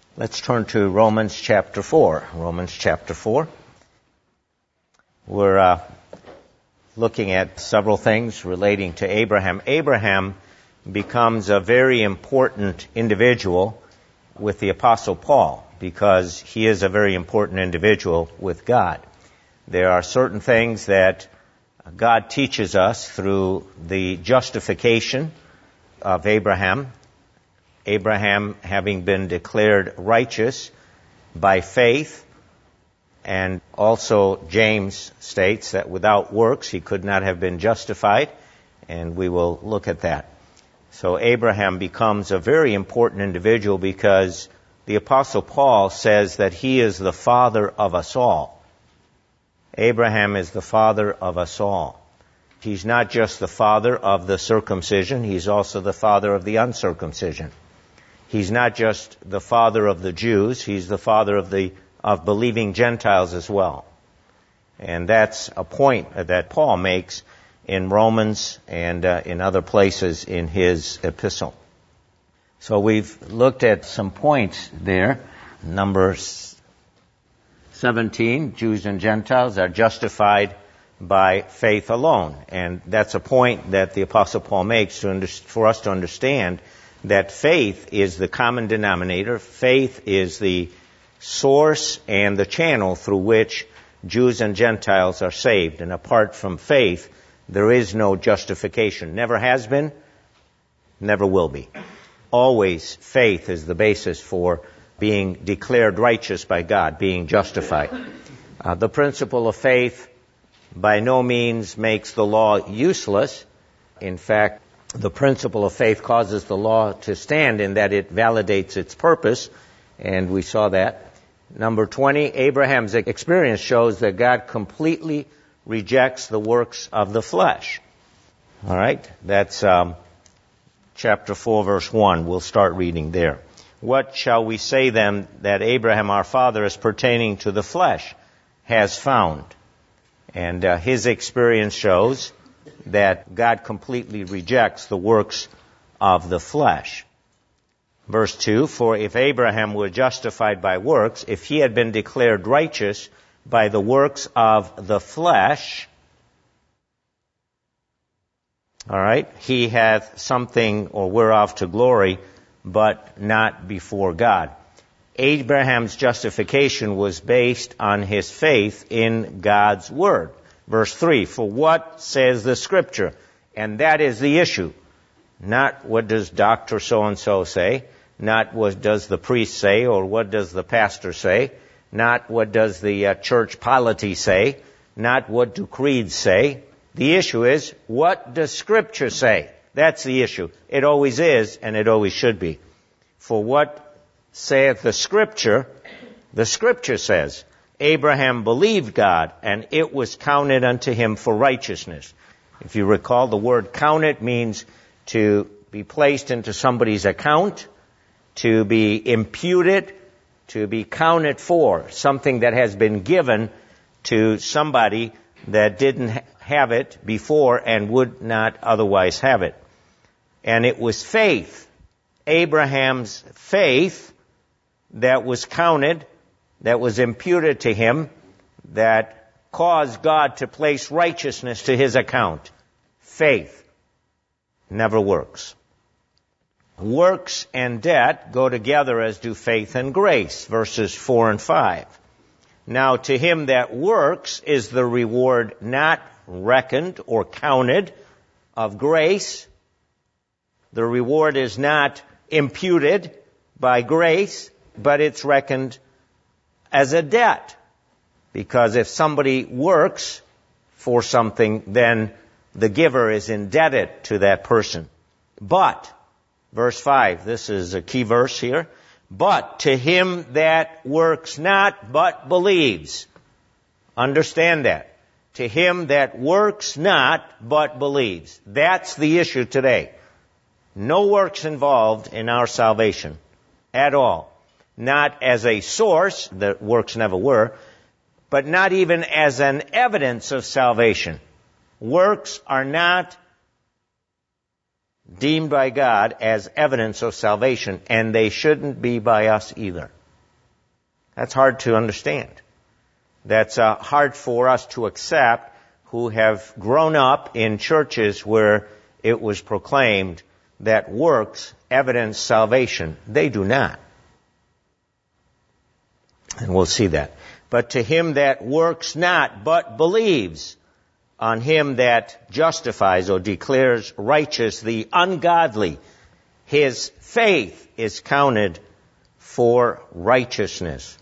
Let's turn to Romans chapter 4. Romans chapter 4. We're looking at several things relating to Abraham. Abraham becomes a very important individual with the Apostle Paul because he is a very important individual with God. There are certain things that God teaches us through the justification of Abraham. Abraham having been declared righteous by faith, and also James states that without works he could not have been justified, and we will look at that. So Abraham becomes a very important individual because the Apostle Paul says that he is the father of us all. Abraham is the father of us all. He's not just the father of the circumcision, he's also the father of the uncircumcision. He's not just the father of the Jews, he's the father of believing Gentiles as well. And that's a point that Paul makes in Romans and in other places in his epistle. So we've looked at some points there. Number 17, Jews and Gentiles are justified by faith alone. And that's a point that the Apostle Paul makes for us to understand that faith is the common denominator. Faith is the source and the channel through which Jews and Gentiles are saved. And apart from faith, there is no justification. Never has been, never will be. Always faith is the basis for being declared righteous by God, being justified. The principle of faith by no means makes the law useless. In fact, the principle of faith causes the law to stand in that it validates its purpose, and we saw that. Number 20, Abraham's experience shows that God completely rejects the works of the flesh. All right, that's chapter 4, verse 1. We'll start reading there. What shall we say then that Abraham our father, as pertaining to the flesh, has found? And his experience shows that God completely rejects the works of the flesh. Verse 2, for if Abraham were justified by works, if he had been declared righteous by the works of the flesh, all right, he hath something or whereof to glory, but not before God. Abraham's justification was based on his faith in God's word. Verse 3, for what says the Scripture? And that is the issue. Not what does Dr. So-and-so say, not what does the priest say, or what does the pastor say, not what does the church polity say, not what do creeds say. The issue is, what does Scripture say? That's the issue. It always is, and it always should be. For what saith the Scripture says, Abraham believed God, and it was counted unto him for righteousness. If you recall, the word counted means to be placed into somebody's account, to be imputed, to be counted for, something that has been given to somebody that didn't have it before and would not otherwise have it. And it was faith, Abraham's faith, that was counted, that was imputed to him, that caused God to place righteousness to his account. Faith never works. Works and debt go together as do faith and grace, verses 4 and 5. Now to him that works is the reward not reckoned or counted of grace. The reward is not imputed by grace, but it's reckoned as a debt. Because if somebody works for something, then the giver is indebted to that person. But, verse 5, this is a key verse here, but to him that works not, but believes. Understand that. To him that works not, but believes. That's the issue today. No works involved in our salvation at all. Not as a source, the works never were, but not even as an evidence of salvation. Works are not deemed by God as evidence of salvation, and they shouldn't be by us either. That's hard to understand. That's hard for us to accept who have grown up in churches where it was proclaimed that works evidence salvation. They do not. And we'll see that. But to him that works not, but believes on him that justifies or declares righteous the ungodly, his faith is counted for righteousness.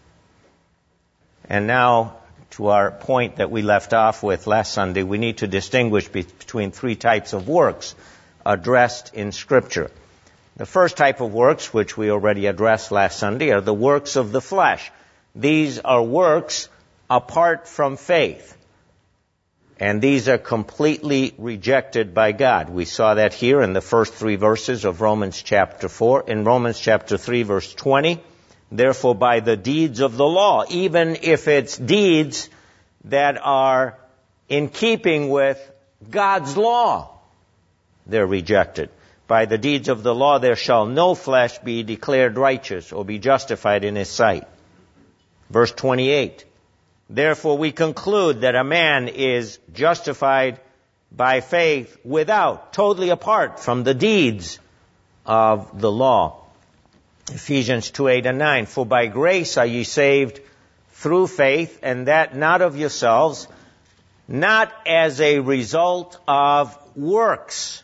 And now, to our point that we left off with last Sunday, we need to distinguish between three types of works addressed in Scripture. The first type of works, which we already addressed last Sunday, are the works of the flesh. These are works apart from faith. And these are completely rejected by God. We saw that here in the first three verses of Romans chapter 4. In Romans chapter 3, verse 20, therefore by the deeds of the law, even if it's deeds that are in keeping with God's law, they're rejected. By the deeds of the law there shall no flesh be declared righteous or be justified in his sight. Verse 28, therefore we conclude that a man is justified by faith without, totally apart from the deeds of the law. Ephesians 2:8 and 9, for by grace are ye saved through faith, and that not of yourselves, not as a result of works.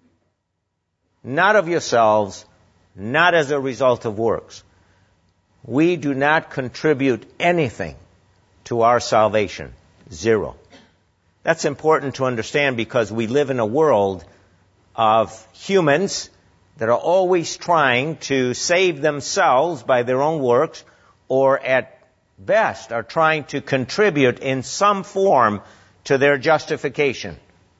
Not of yourselves, not as a result of works. We do not contribute anything to our salvation. Zero. That's important to understand because we live in a world of humans that are always trying to save themselves by their own works, or at best are trying to contribute in some form to their justification.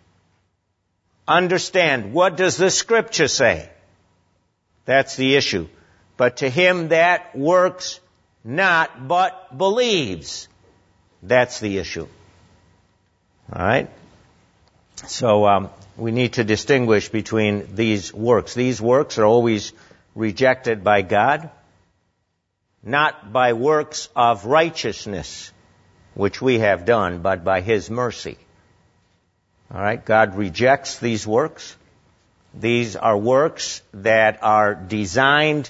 Understand, what does the Scripture say? That's the issue. But to him that works not, but believes, that's the issue. All right? So we need to distinguish between these works. These works are always rejected by God, not by works of righteousness, which we have done, but by his mercy. All right? God rejects these works. These are works that are designed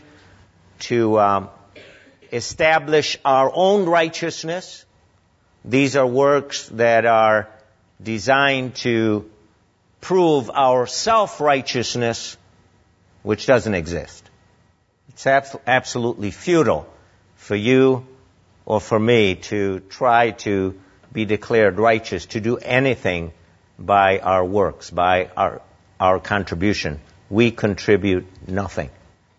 to establish our own righteousness. These are works that are designed to prove our self-righteousness, which doesn't exist. It's absolutely futile for you or for me to try to be declared righteous, to do anything by our works, by our contribution. We contribute nothing.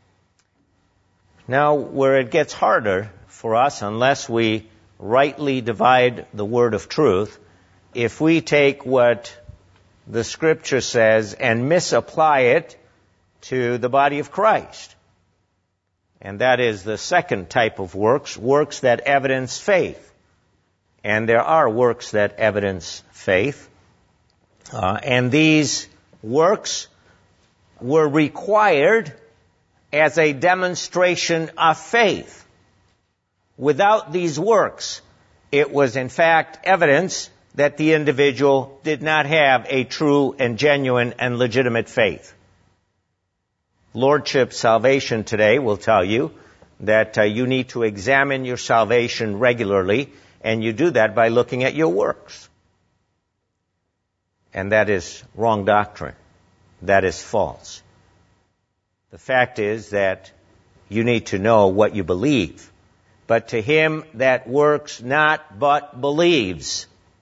Now, where it gets harder for us, unless we rightly divide the word of truth, if we take what the Scripture says and misapply it to the body of Christ. And that is the second type of works, works that evidence faith. And there are works that evidence faith. And these works were required as a demonstration of faith. Without these works, it was in fact evidence that the individual did not have a true and genuine and legitimate faith. Lordship Salvation today will tell you that you need to examine your salvation regularly, and you do that by looking at your works. And that is wrong doctrine. That is false. The fact is that you need to know what you believe. But to him that works not but believes,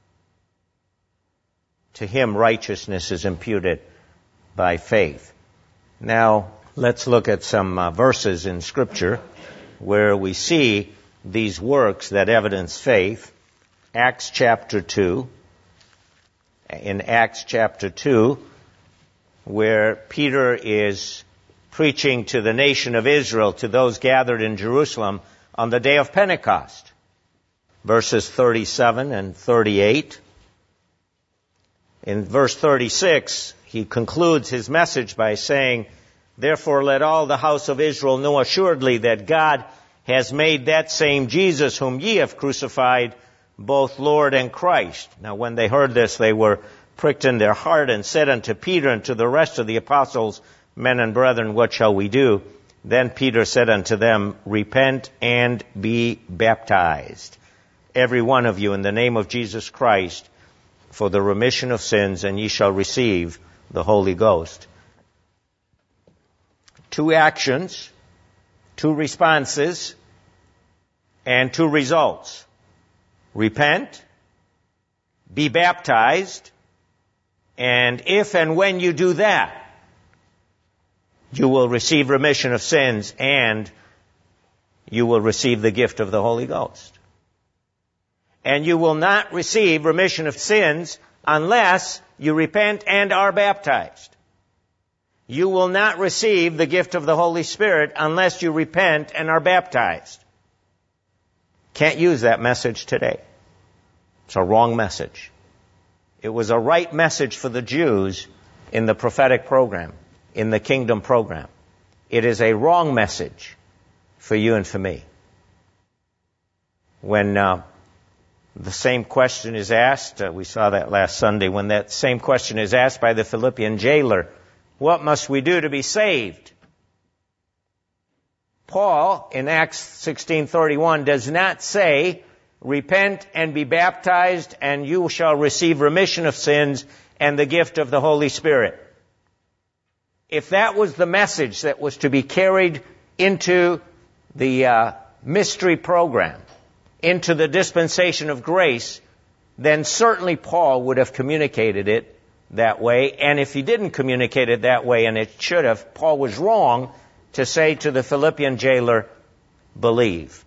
to him righteousness is imputed by faith. Now, let's look at some verses in Scripture where we see these works that evidence faith. Acts chapter 2. In Acts chapter 2, where Peter is preaching to the nation of Israel, to those gathered in Jerusalem on the day of Pentecost. Verses 37 and 38. In verse 36, he concludes his message by saying, therefore let all the house of Israel know assuredly that God has made that same Jesus whom ye have crucified both Lord and Christ. Now when they heard this, they were pricked in their heart and said unto Peter and to the rest of the apostles, Men and brethren, what shall we do? Then Peter said unto them, Repent and be baptized, every one of you, in the name of Jesus Christ, for the remission of sins, and ye shall receive the Holy Ghost. Two actions, two responses, and two results. Repent, be baptized, and if and when you do that, you will receive remission of sins and you will receive the gift of the Holy Ghost. And you will not receive remission of sins unless you repent and are baptized. You will not receive the gift of the Holy Spirit unless you repent and are baptized. Can't use that message today. It's a wrong message. It was a right message for the Jews in the prophetic program, in the kingdom program. It is a wrong message for you and for me. When the same question is asked, we saw that last Sunday, when that same question is asked by the Philippian jailer, what must we do to be saved? Paul, in Acts 16:31, does not say, repent and be baptized and you shall receive remission of sins and the gift of the Holy Spirit. If that was the message that was to be carried into the mystery program, into the dispensation of grace, then certainly Paul would have communicated it that way. And if he didn't communicate it that way, and it should have, Paul was wrong to say to the Philippian jailer, believe.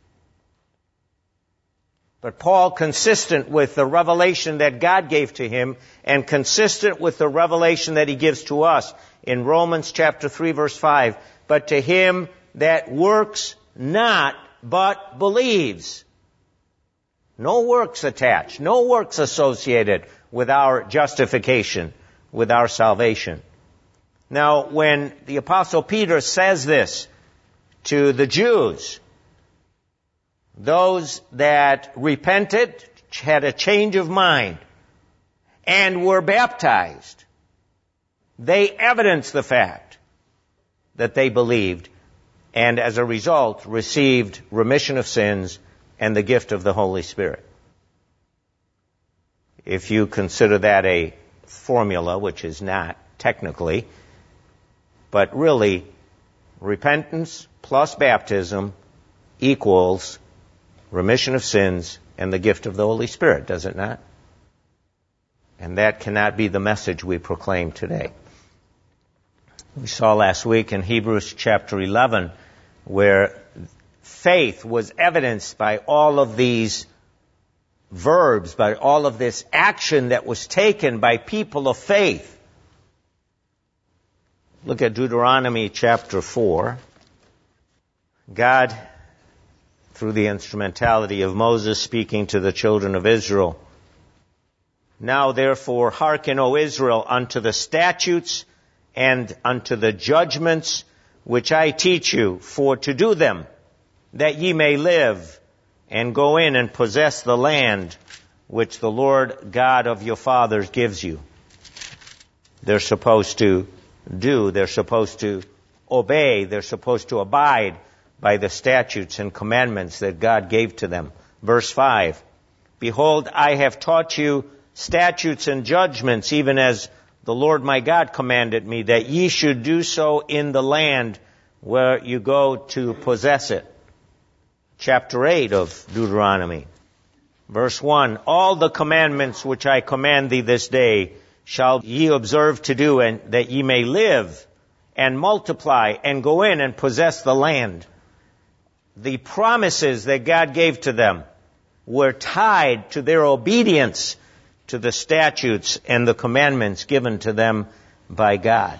But Paul, consistent with the revelation that God gave to him and consistent with the revelation that he gives to us in Romans chapter 3 verse 5, but to him that works not but believes. No works attached, no works associated with our justification, with our salvation. Now, when the Apostle Peter says this to the Jews, those that repented, had a change of mind, and were baptized, they evidenced the fact that they believed, and as a result received remission of sins and the gift of the Holy Spirit. If you consider that a formula, which is not technically, but really repentance plus baptism equals remission of sins and the gift of the Holy Spirit, does it not? And that cannot be the message we proclaim today. We saw last week in Hebrews chapter 11 where faith was evidenced by all of these verbs, by all of this action that was taken by people of faith. Look at Deuteronomy chapter 4. God, through the instrumentality of Moses speaking to the children of Israel, now therefore hearken, O Israel, unto the statutes and unto the judgments which I teach you, for to do them, that ye may live, and go in and possess the land which the Lord God of your fathers gives you. They're supposed to do, they're supposed to obey, they're supposed to abide by the statutes and commandments that God gave to them. Verse 5, Behold, I have taught you statutes and judgments, even as the Lord my God commanded me, that ye should do so in the land where you go to possess it. Chapter 8 of Deuteronomy. Verse 1, All the commandments which I command thee this day shall ye observe to do, and that ye may live and multiply and go in and possess the land. The promises that God gave to them were tied to their obedience to the statutes and the commandments given to them by God.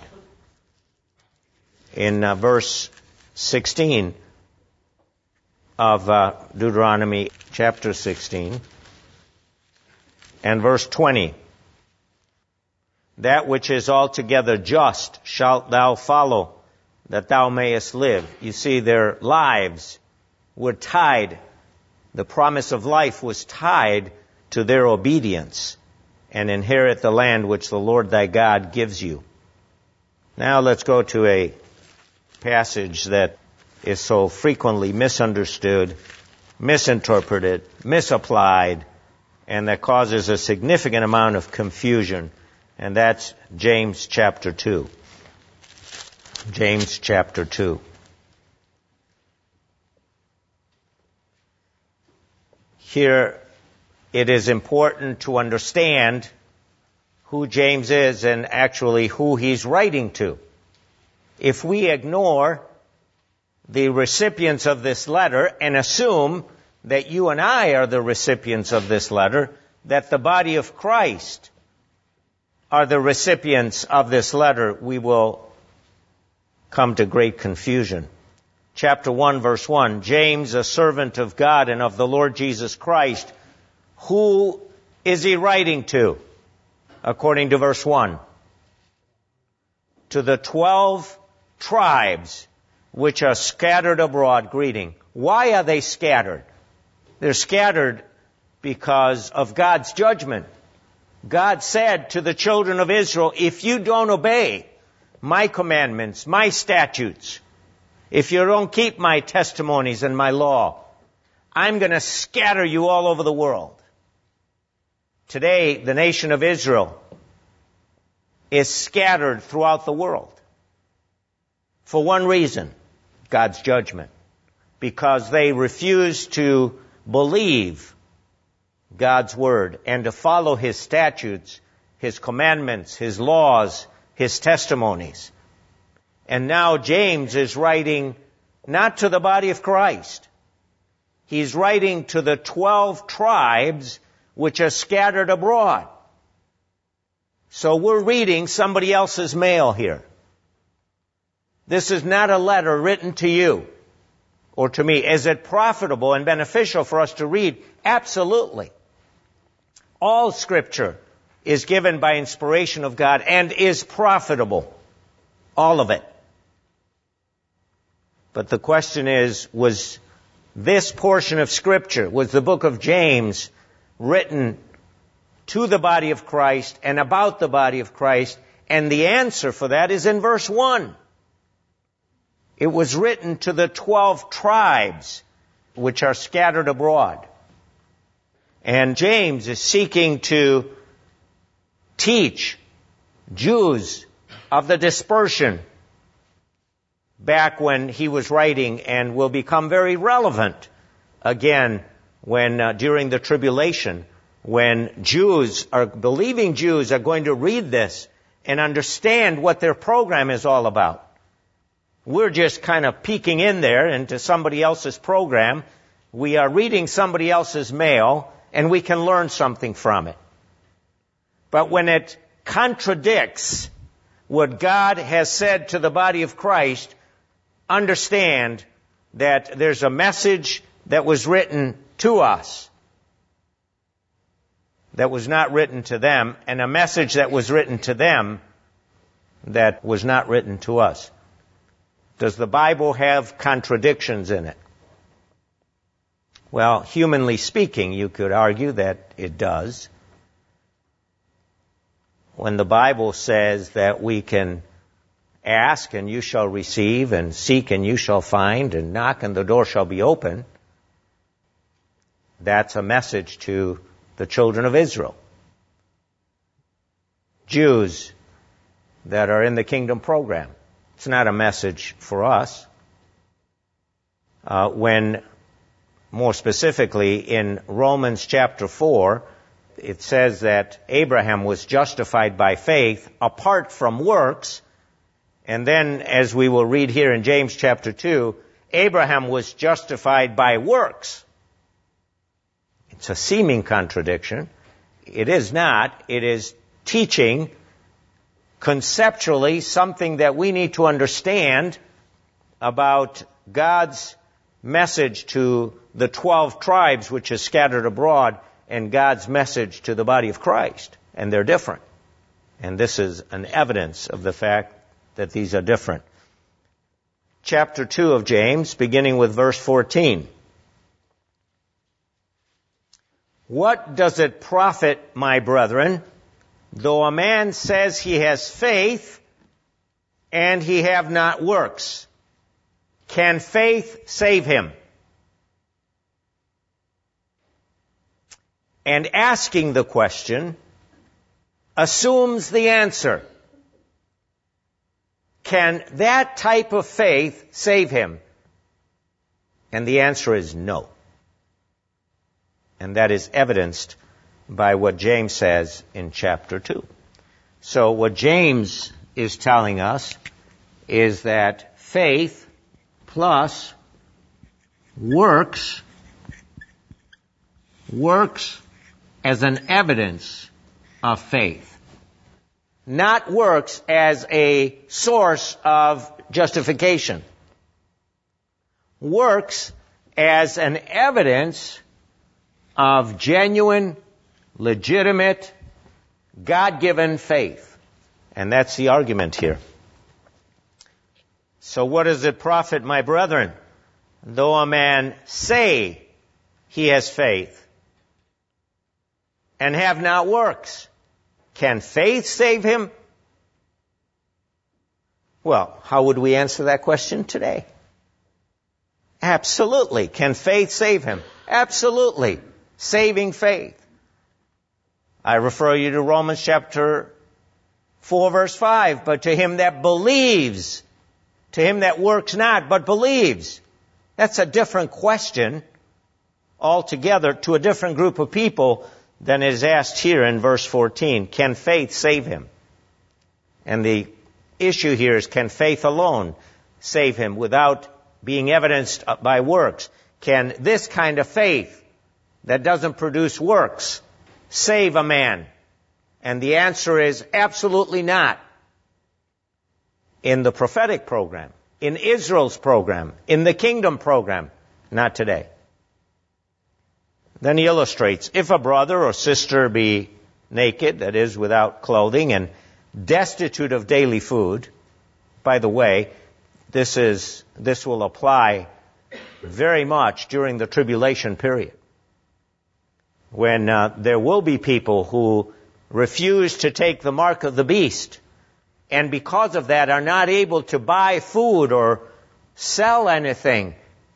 In verse 16 of Deuteronomy chapter 16 and verse 20, That which is altogether just shalt thou follow, that thou mayest live. You see, their lives were tied, the promise of life was tied to their obedience, and inherit the land which the Lord thy God gives you. Now let's go to a passage that is so frequently misunderstood, misinterpreted, misapplied, and that causes a significant amount of confusion, and that's James chapter 2. James chapter 2. Here, it is important to understand who James is and actually who he's writing to. If we ignore the recipients of this letter and assume that you and I are the recipients of this letter, that the body of Christ are the recipients of this letter, we will come to great confusion. Chapter 1, verse 1, James, a servant of God and of the Lord Jesus Christ. Who is he writing to? According to verse 1. To the 12 tribes which are scattered abroad, greeting. Why are they scattered? They're scattered because of God's judgment. God said to the children of Israel, if you don't obey my commandments, my statutes, if you don't keep my testimonies and my law, I'm going to scatter you all over the world. Today, the nation of Israel is scattered throughout the world. For one reason, God's judgment. Because they refuse to believe God's word and to follow his statutes, his commandments, his laws, his testimonies. And now James is writing not to the body of Christ. He's writing to the 12 tribes which are scattered abroad. So we're reading somebody else's mail here. This is not a letter written to you or to me. Is it profitable and beneficial for us to read? Absolutely. All Scripture is given by inspiration of God and is profitable. All of it. But the question is, was this portion of Scripture, was the book of James written to the body of Christ and about the body of Christ? And the answer for that is in verse 1. It was written to the 12 tribes which are scattered abroad. And James is seeking to teach Jews of the dispersion back when he was writing, and will become very relevant again when during the tribulation, when believing Jews are going to read this and understand what their program is all about. We're just kind of peeking in there into somebody else's program. We are reading somebody else's mail, and we can learn something from it. But when it contradicts what God has said to the body of Christ, understand that there's a message that was written to us that was not written to them, and a message that was written to them that was not written to us. Does the Bible have contradictions in it? Well, humanly speaking, you could argue that it does. When the Bible says that we can ask and you shall receive, and seek and you shall find, and knock and the door shall be open, that's a message to the children of Israel. Jews that are in the kingdom program. It's not a message for us. When, more specifically, in Romans chapter 4, it says that Abraham was justified by faith apart from works. And then, as we will read here in James chapter 2, Abraham was justified by works. It's a seeming contradiction. It is not. It is teaching conceptually something that we need to understand about God's message to the 12 tribes which is scattered abroad, and God's message to the body of Christ. And they're different. And this is an evidence of the fact that these are different. Chapter 2 of James, beginning with verse 14. What does it profit, my brethren, though a man says he has faith and he have not works? Can faith save him? And asking the question assumes the answer. Can that type of faith save him? And the answer is no. And that is evidenced by what James says in chapter 2. So what James is telling us is that faith plus works as an evidence of faith. Not works as a source of justification. Works as an evidence of genuine, legitimate, God-given faith. And that's the argument here. So what does it profit, my brethren, though a man say he has faith and have not works? Can faith save him? Well, how would we answer that question today? Absolutely. Can faith save him? Absolutely. Saving faith. I refer you to Romans chapter 4, verse 5. But to him that believes, to him that works not, but believes. That's a different question altogether to a different group of people than is asked here in verse 14. Can faith save him? And the issue here is, can faith alone save him without being evidenced by works? Can this kind of faith that doesn't produce works save a man? And the answer is absolutely not. In the prophetic program, in Israel's program, in the kingdom program, not today. Then he illustrates, if a brother or sister be naked, that is, without clothing, and destitute of daily food. By the way, this will apply very much during the tribulation period, when there will be people who refuse to take the mark of the beast, and because of that are not able to buy food or sell anything.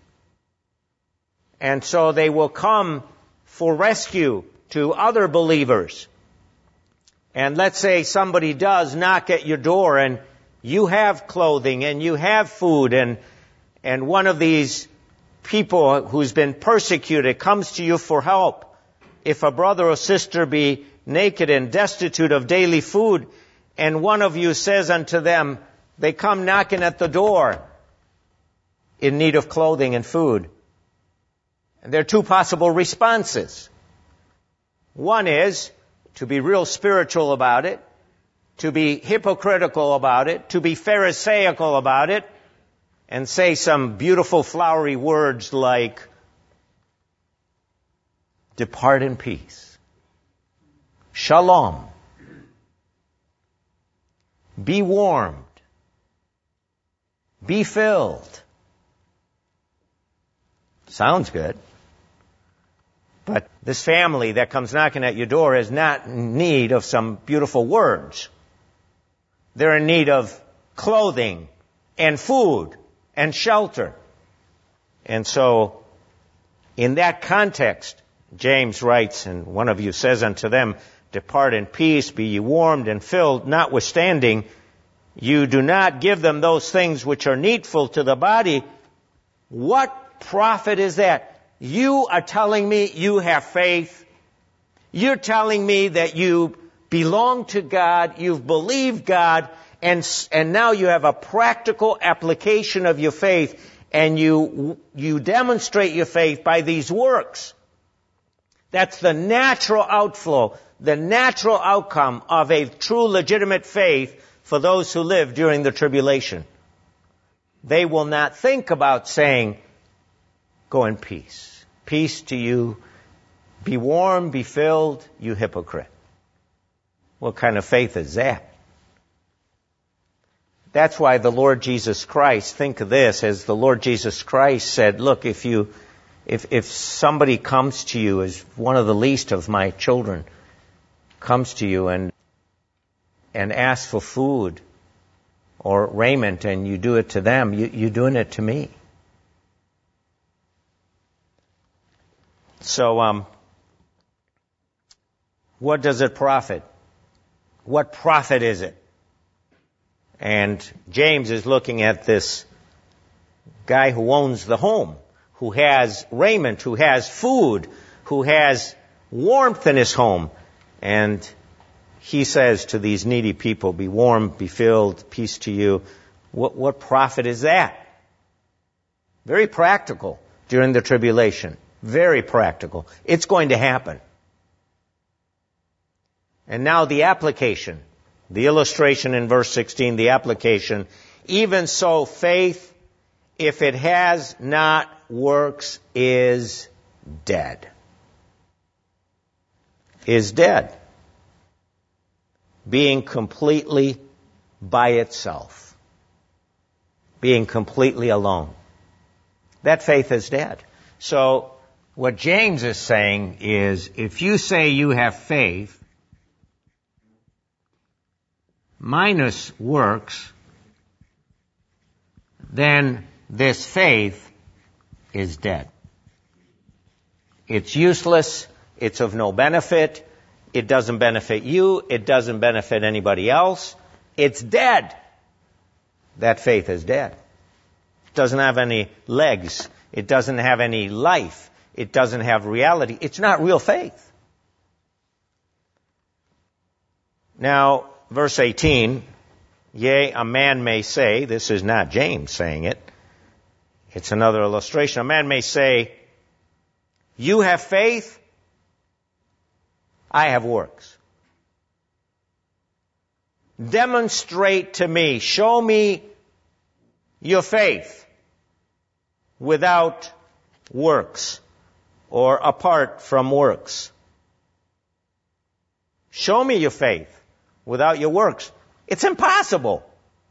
And so they will come for rescue to other believers. And let's say somebody does knock at your door and you have clothing and you have food, and one of these people who's been persecuted comes to you for help. If a brother or sister be naked and destitute of daily food, and one of you says unto them, they come knocking at the door in need of clothing and food. And there are two possible responses. One is to be real spiritual about it, to be hypocritical about it, to be pharisaical about it, and say some beautiful flowery words like, depart in peace, shalom, be warmed, be filled. Sounds good. But this family that comes knocking at your door is not in need of some beautiful words. They're in need of clothing and food and shelter. And so, in that context, James writes, and one of you says unto them, depart in peace, be ye warmed and filled, notwithstanding, you do not give them those things which are needful to the body. What profit is that? You are telling me you have faith. You're telling me that you belong to God, you've believed God, and now you have a practical application of your faith, and you demonstrate your faith by these works. That's the natural outflow, the natural outcome of a true legitimate faith for those who live during the tribulation. They will not think about saying, go in peace. Peace to you. Be warm, be filled, you hypocrite. What kind of faith is that? That's why the Lord Jesus Christ, think of this, as the Lord Jesus Christ said, look, if you If somebody comes to you, as one of the least of my children comes to you and asks for food or raiment, and you do it to them, you're doing it to me. So, what does it profit? What profit is it? And James is looking at this guy who owns the home, who has raiment, who has food, who has warmth in his home. And he says to these needy people, be warm, be filled, peace to you. What profit is that? Very practical during the tribulation. Very practical. It's going to happen. And now the application. The illustration in verse 16, the application. Even so, faith, if it has not works, is dead. Is dead. Being completely by itself. Being completely alone. That faith is dead. So, what James is saying is, if you say you have faith minus works, then this faith is dead. It's useless. It's of no benefit. It doesn't benefit you. It doesn't benefit anybody else. It's dead. That faith is dead. It doesn't have any legs. It doesn't have any life. It doesn't have reality. It's not real faith. Now, verse 18, yea, a man may say, this is not James saying it, it's another illustration. A man may say, you have faith, I have works. Demonstrate to me, show me your faith without works or apart from works. Show me your faith without your works. It's impossible.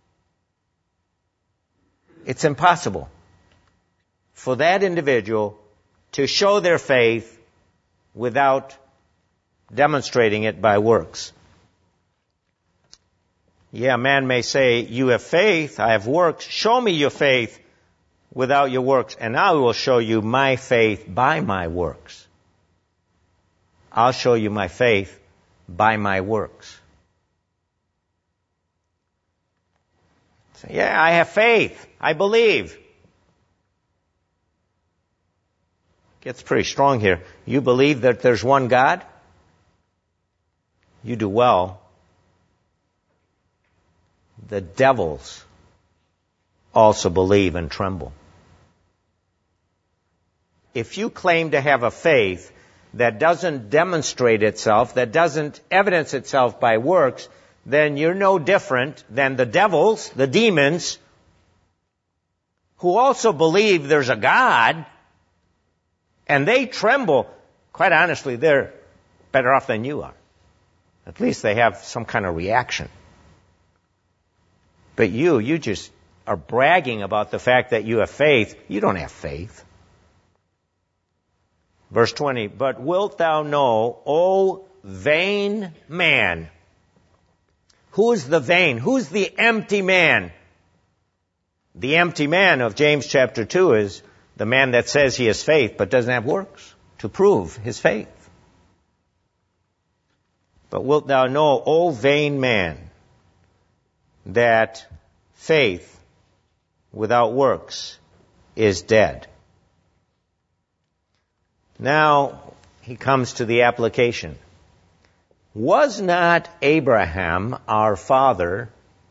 It's impossible for that individual to show their faith without demonstrating it by works. Yeah, a man may say, you have faith, I have works. Show me your faith without your works, and I will show you my faith by my works. I'll show you my faith by my works. So, yeah, I have faith. I believe. Gets pretty strong here. You believe that there's one God? You do well. The devils also believe and tremble. If you claim to have a faith that doesn't demonstrate itself, that doesn't evidence itself by works, then you're no different than the devils, the demons, who also believe there's a God, and they tremble. Quite honestly, they're better off than you are. At least they have some kind of reaction. But you just are bragging about the fact that you have faith. You don't have faith. Verse 20, but wilt thou know, O vain man? Who's the vain? Who's the empty man? The empty man of James chapter 2 is the man that says he has faith but doesn't have works to prove his faith. But wilt thou know, O vain man, that faith without works is dead. Now, he comes to the application. Was not Abraham, our father,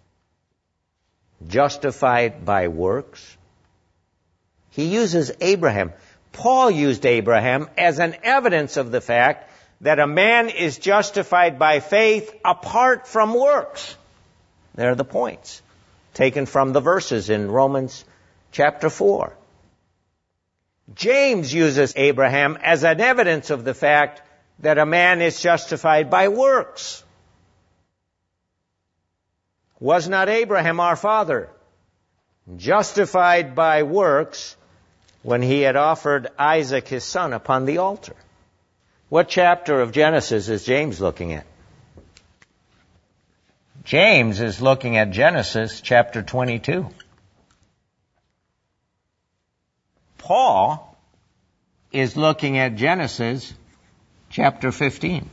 justified by works? He uses Abraham. Paul used Abraham as an evidence of the fact that a man is justified by faith apart from works. There are the points taken from the verses in Romans chapter 4. James uses Abraham as an evidence of the fact that a man is justified by works. Was not Abraham our father justified by works when he had offered Isaac his son upon the altar. What chapter of Genesis is James looking at? James is looking at Genesis chapter 22. Paul is looking at Genesis chapter 15.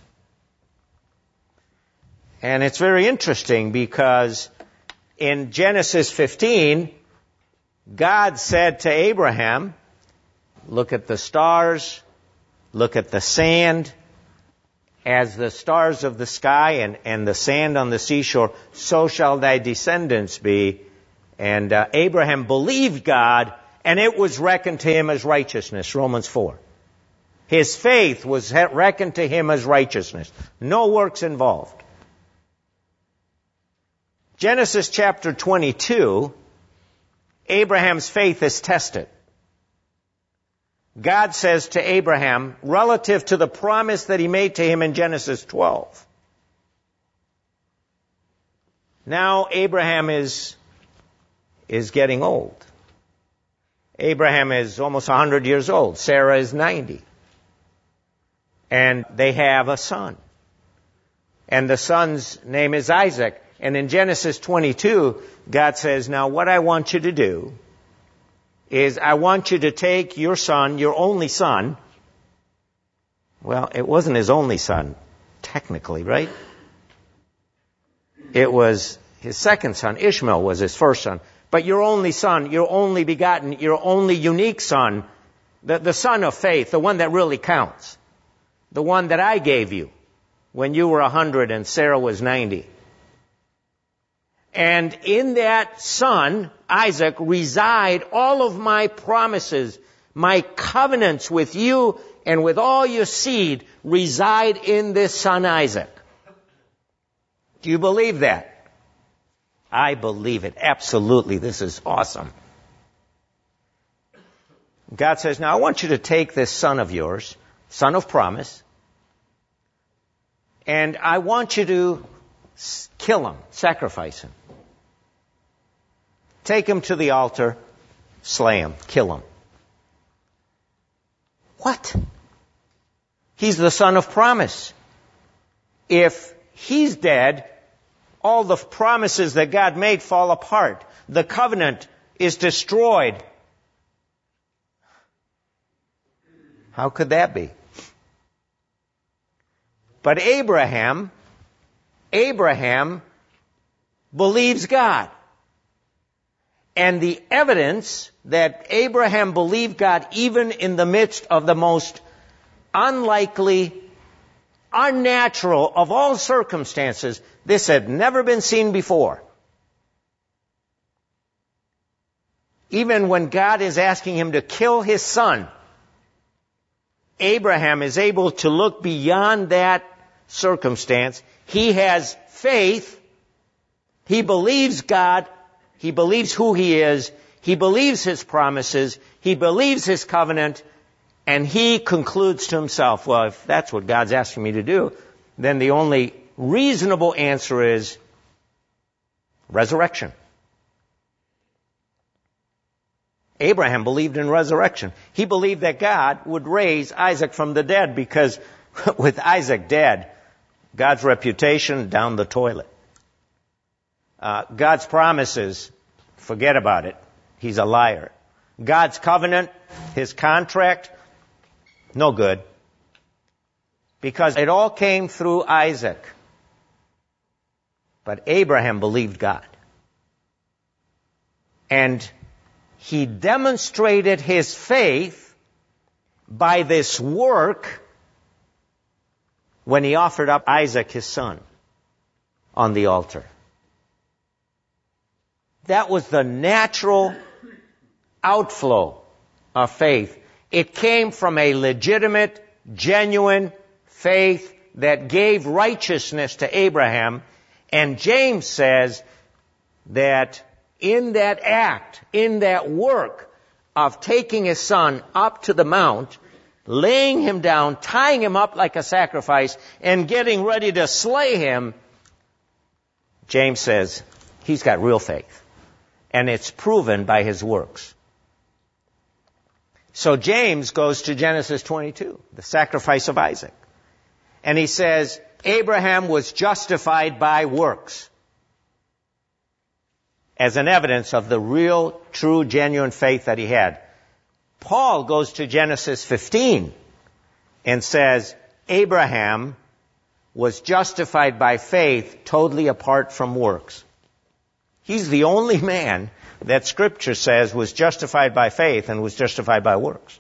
And it's very interesting because in Genesis 15, God said to Abraham, look at the stars, look at the sand, as the stars of the sky and the sand on the seashore, so shall thy descendants be. And Abraham believed God, and it was reckoned to him as righteousness, Romans 4. His faith was reckoned to him as righteousness. No works involved. Genesis chapter 22, Abraham's faith is tested. God says to Abraham, relative to the promise that he made to him in Genesis 12. Now Abraham is getting old. Abraham is almost 100 years old. Sarah is 90. And they have a son. And the son's name is Isaac. And in Genesis 22, God says, now what I want you to do is I want you to take your son, your only son. Well, it wasn't his only son, technically, right? It was his second son. Ishmael was his first son. But your only son, your only begotten, your only unique son, the son of faith, the one that really counts, the one that I gave you when you were 100 and Sarah was 90. And in that son, Isaac, reside all of my promises, my covenants with you and with all your seed reside in this son Isaac. Do you believe that? I believe it. Absolutely. This is awesome. God says, now I want you to take this son of yours, son of promise, and I want you to kill him, sacrifice him. Take him to the altar, slay him, kill him. What? He's the son of promise. If he's dead, all the promises that God made fall apart. The covenant is destroyed. How could that be? But Abraham believes God. And the evidence that Abraham believed God even in the midst of the most unlikely, unnatural of all circumstances, this had never been seen before. Even when God is asking him to kill his son, Abraham is able to look beyond that circumstance. He has faith. He believes God. He believes who he is. He believes his promises. He believes his covenant. And he concludes to himself, well, if that's what God's asking me to do, then the only reasonable answer is resurrection. Abraham believed in resurrection. He believed that God would raise Isaac from the dead because with Isaac dead, God's reputation down the toilet. God's promises, forget about it. He's a liar. God's covenant, his contract, no good. Because it all came through Isaac. But Abraham believed God. And he demonstrated his faith by this work when he offered up Isaac, his son, on the altar. That was the natural outflow of faith. It came from a legitimate, genuine faith that gave righteousness to Abraham. And James says that in that act, in that work of taking his son up to the mount, laying him down, tying him up like a sacrifice, and getting ready to slay him, James says he's got real faith. And it's proven by his works. So James goes to Genesis 22, the sacrifice of Isaac. And he says, Abraham was justified by works as an evidence of the real, true, genuine faith that he had. Paul goes to Genesis 15 and says, Abraham was justified by faith totally apart from works. He's the only man that Scripture says was justified by faith and was justified by works.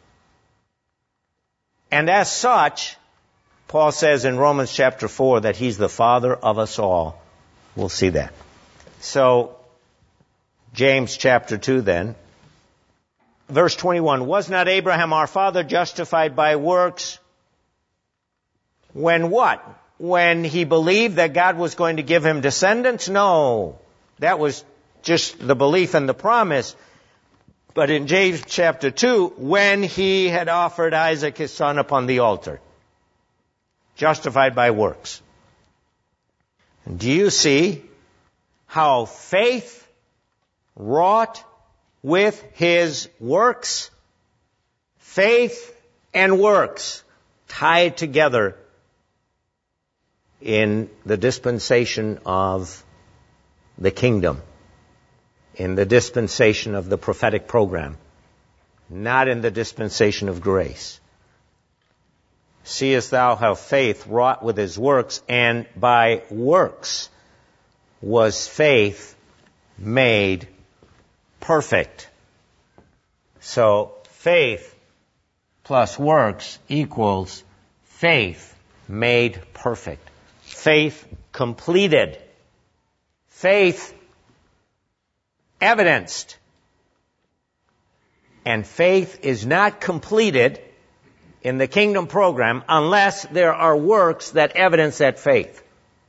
And as such, Paul says in Romans chapter 4 that he's the father of us all. We'll see that. So, James chapter 2 then. Verse 21, was not Abraham our father justified by works? When what? When he believed that God was going to give him descendants? No. That was just the belief and the promise. But in James chapter 2, when he had offered Isaac his son upon the altar. Justified by works. And do you see how faith wrought with his works? Faith and works tied together in the dispensation of the kingdom, in the dispensation of the prophetic program, not in the dispensation of grace. Seest thou how faith wrought with his works, and by works was faith made perfect. So faith plus works equals faith made perfect. Faith completed. Faith evidenced. And faith is not completed in the kingdom program unless there are works that evidence that faith.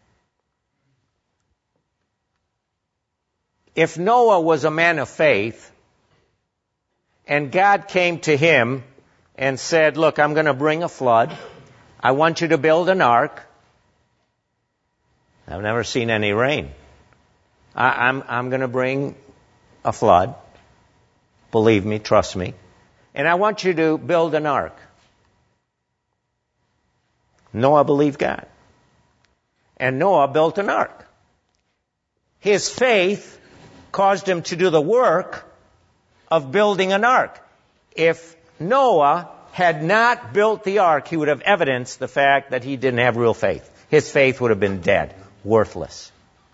If Noah was a man of faith, and God came to him and said, look, I'm going to bring a flood. I want you to build an ark. I've never seen any rain. I'm going to bring a flood. Believe me, trust me. And I want you to build an ark. Noah believed God. And Noah built an ark. His faith caused him to do the work of building an ark. If Noah had not built the ark, he would have evidenced the fact that he didn't have real faith. His faith would have been dead, worthless.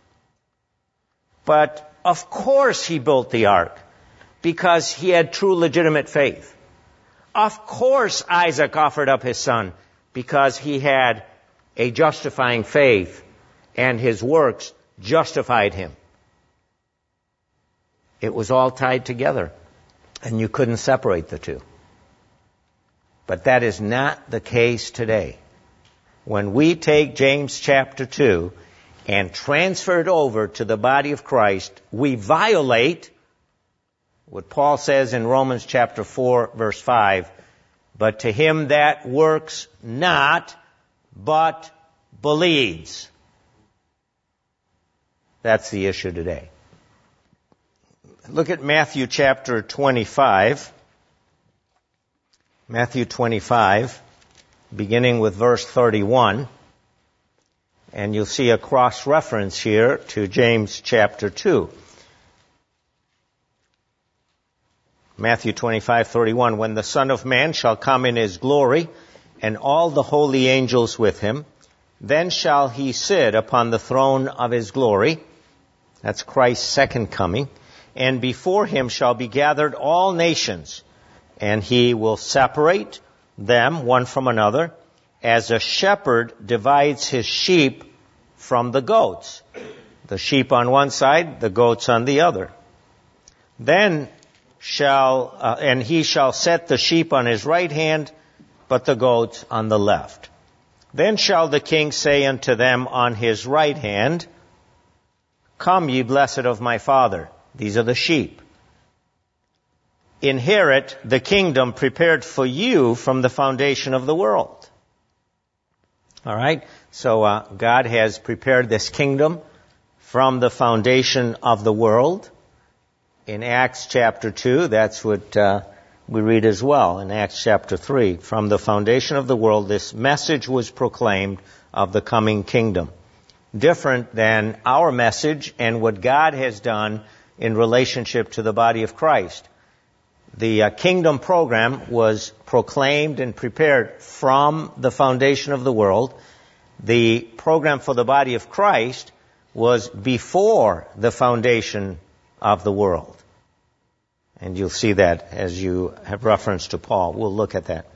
But of course he built the ark because he had true legitimate faith. Of course Isaac offered up his son because he had a justifying faith and his works justified him. It was all tied together, and you couldn't separate the two. But that is not the case today. When we take James chapter 2 and transfer it over to the body of Christ, we violate what Paul says in Romans chapter 4, verse 5, but to him that works not, but believes. That's the issue today. Look at Matthew chapter 25. Matthew 25, beginning with verse 31. And you'll see a cross-reference here to James chapter 2. Matthew 25:31. When the Son of Man shall come in his glory, and all the holy angels with him, then shall he sit upon the throne of his glory. That's Christ's second coming. And before him shall be gathered all nations, and he will separate them one from another, as a shepherd divides his sheep from the goats. The sheep on one side, the goats on the other. Then and he shall set the sheep on his right hand, but the goats on the left. Then shall the king say unto them on his right hand, Come, ye blessed of my Father. These are the sheep. Inherit the kingdom prepared for you from the foundation of the world. All right? So God has prepared this kingdom from the foundation of the world. In Acts chapter 2, that's what we read as well in Acts chapter 3, from the foundation of the world, this message was proclaimed of the coming kingdom. Different than our message and what God has done in relationship to the body of Christ. The kingdom program was proclaimed and prepared from the foundation of the world. The program for the body of Christ was before the foundation of the world. And you'll see that as you have reference to Paul. We'll look at that.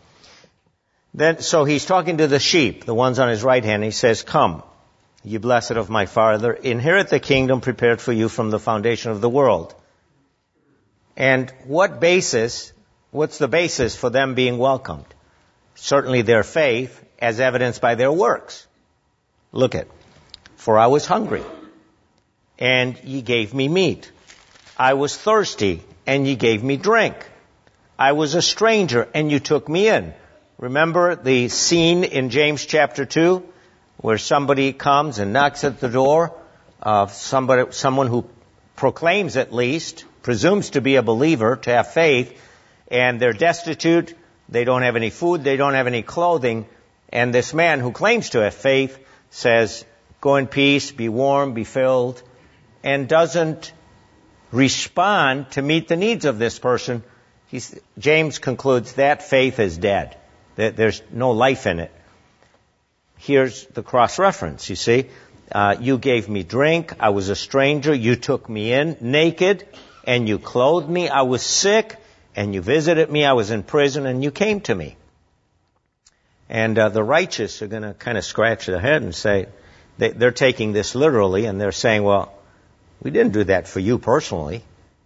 So he's talking to the sheep, the ones on his right hand. He says, "Come, ye blessed of my Father, inherit the kingdom prepared for you from the foundation of the world." And what's the basis for them being welcomed? Certainly their faith, as evidenced by their works. Look at, "For I was hungry, and ye gave me meat. I was thirsty, and ye gave me drink. I was a stranger, and you took me in." Remember the scene in James chapter 2, where somebody comes and knocks at the door of someone who proclaims at least, presumes to be a believer, to have faith, and they're destitute, they don't have any food, they don't have any clothing, and this man who claims to have faith says, "Go in peace, be warm, be filled," and doesn't respond to meet the needs of this person. James concludes that faith is dead. That there's no life in it. Here's the cross-reference, you see. You gave me drink, I was a stranger, you took me in, naked, and you clothed me. I was sick, and you visited me. I was in prison, and you came to me. And the righteous are going to kind of scratch their head and say, they're taking this literally, and they're saying, "Well, we didn't do that for you personally."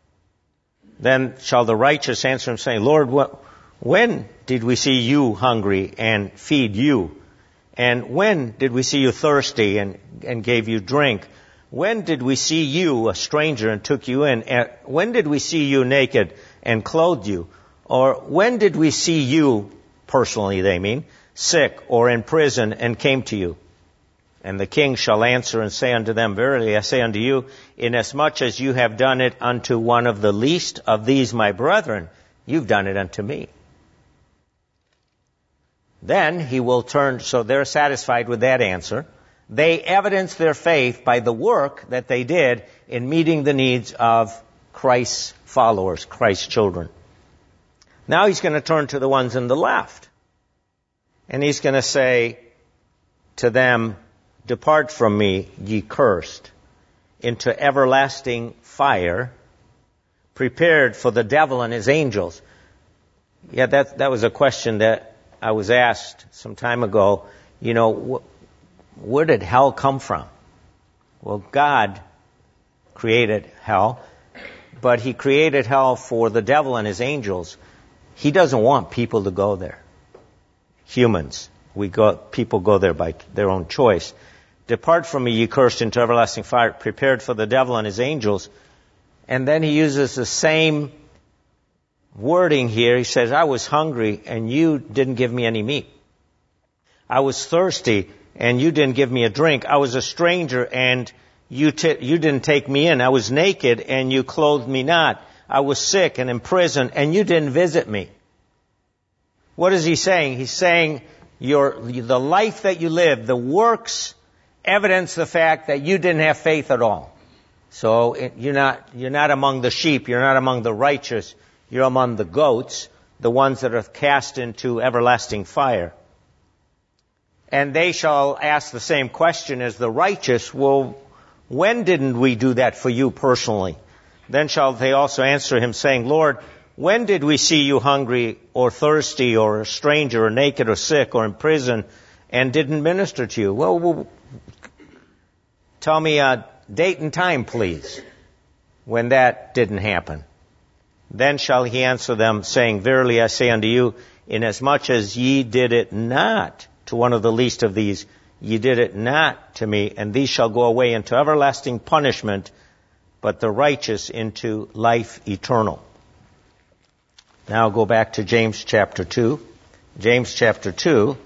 Then shall the righteous answer him, saying, "Lord, when did we see you hungry and feed you? And when did we see you thirsty and gave you drink? When did we see you a stranger and took you in? And when did we see you naked and clothed you? Or when did we see you," personally they mean, "sick or in prison and came to you?" And the king shall answer and say unto them, "Verily I say unto you, inasmuch as you have done it unto one of the least of these my brethren, you've done it unto me." Then he will turn, so they're satisfied with that answer. They evidence their faith by the work that they did in meeting the needs of Christ's followers, Christ's children. Now he's going to turn to the ones on the left. And he's going to say to them, "Depart from me, ye cursed, into everlasting fire, prepared for the devil and his angels." Yeah, that was a question that I was asked some time ago. Where did hell come from? Well, God created hell, but he created hell for the devil and his angels. He doesn't want people to go there. Humans. People go there by their own choice. "Depart from me, ye cursed, into everlasting fire, prepared for the devil and his angels." And then he uses the same wording here. He says, "I was hungry, and you didn't give me any meat. I was thirsty, and you didn't give me a drink. I was a stranger, and you didn't take me in. I was naked, and you clothed me not. I was sick and in prison, and you didn't visit me." What is he saying? He's saying the life that you lived, the works, evidence the fact that you didn't have faith at all. So you're not among the sheep. You're not among the righteous. You're among the goats, the ones that are cast into everlasting fire. And they shall ask the same question as the righteous. "Well, when didn't we do that for you personally?" Then shall they also answer him, saying, "Lord, when did we see you hungry or thirsty or a stranger or naked or sick or in prison and didn't minister to you?" Well, tell me a date and time, please, when that didn't happen. Then shall he answer them, saying, "Verily I say unto you, inasmuch as ye did it not to one of the least of these, ye did it not to me, and these shall go away into everlasting punishment, but the righteous into life eternal." Now go back to James chapter 2. James chapter 2.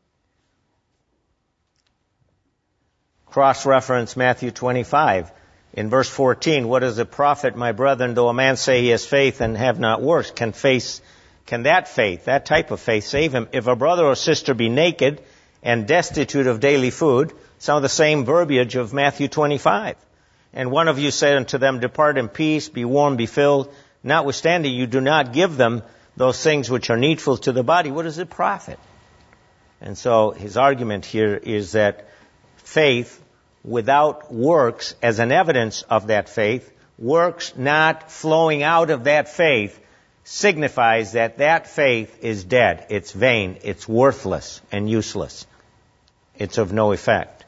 Cross-reference Matthew 25. In verse 14, what does it profit, my brethren, though a man say he has faith and have not works? Can that faith, that type of faith, save him? If a brother or sister be naked and destitute of daily food, some of the same verbiage of Matthew 25. And one of you said unto them, depart in peace, be warm, be filled. Notwithstanding, you do not give them those things which are needful to the body. What does it profit? And so his argument here is that faith without works as an evidence of that faith, works not flowing out of that faith, signifies that that faith is dead. It's vain. It's worthless and useless. It's of no effect.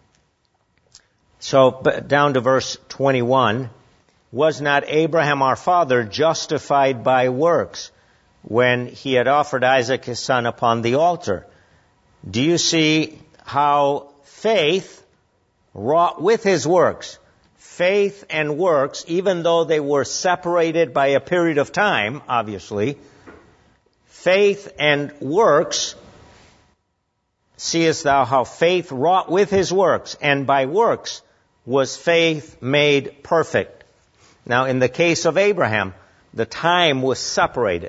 So down to verse 21, was not Abraham our father justified by works when he had offered Isaac his son upon the altar? Do you see how faith wrought with his works? Faith and works, even though they were separated by a period of time, obviously, faith and works, seest thou how faith wrought with his works, and by works was faith made perfect. Now, in the case of Abraham, the time was separated,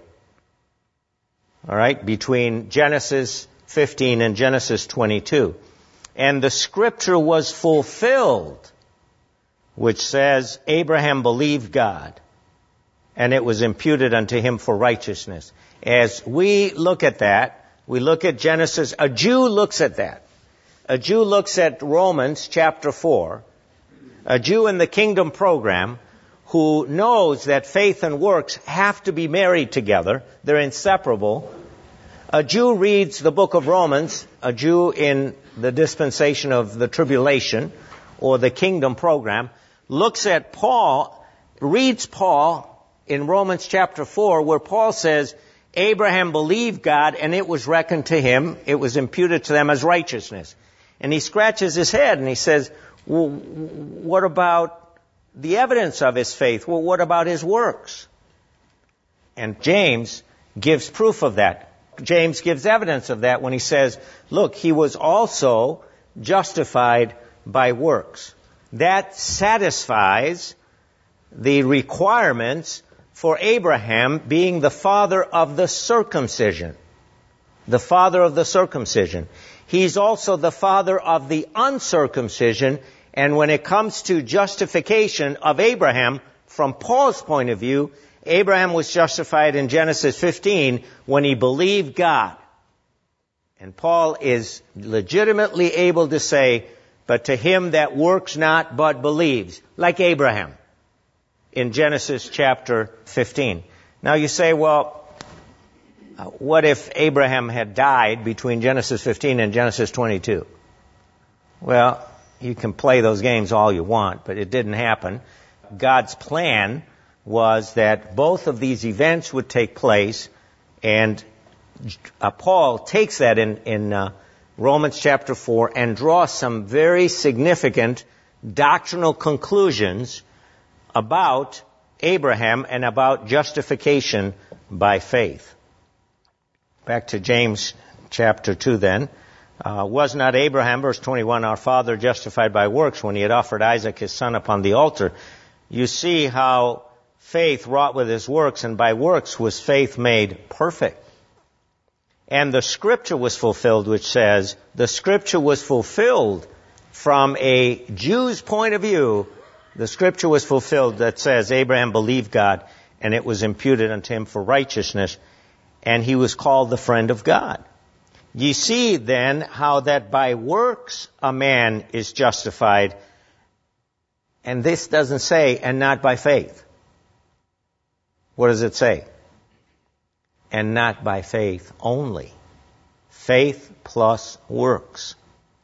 all right, between Genesis 15 and Genesis 22. And the scripture was fulfilled, which says, Abraham believed God, and it was imputed unto him for righteousness. As we look at that, we look at Genesis. A Jew looks at that. A Jew looks at Romans chapter 4. A Jew in the kingdom program who knows that faith and works have to be married together. They're inseparable. A Jew reads the book of Romans, a Jew in the dispensation of the tribulation or the kingdom program, looks at Paul, reads Paul in Romans chapter 4, where Paul says, Abraham believed God and it was reckoned to him, it was imputed to them as righteousness. And he scratches his head and he says, well, what about the evidence of his faith? Well, what about his works? And James gives proof of that. James gives evidence of that when he says, look, he was also justified by works. That satisfies the requirements for Abraham being the father of the circumcision. The father of the circumcision. He's also the father of the uncircumcision, and when it comes to justification of Abraham, from Paul's point of view, Abraham was justified in Genesis 15 when he believed God. And Paul is legitimately able to say, but to him that works not but believes, like Abraham in Genesis chapter 15. Now you say, well, what if Abraham had died between Genesis 15 and Genesis 22? Well, you can play those games all you want, but it didn't happen. God's plan was that both of these events would take place, and Paul takes that in Romans chapter 4 and draws some very significant doctrinal conclusions about Abraham and about justification by faith. Back to James chapter 2 then. Was not Abraham, verse 21, our father justified by works when he had offered Isaac his son upon the altar? You see how faith wrought with his works, and by works was faith made perfect. And the scripture was fulfilled, which says, the scripture was fulfilled from a Jew's point of view. The scripture was fulfilled that says, Abraham believed God, and it was imputed unto him for righteousness, and he was called the friend of God. Ye see then how that by works a man is justified, and this doesn't say, and not by faith. What does it say? And not by faith only. Faith plus works.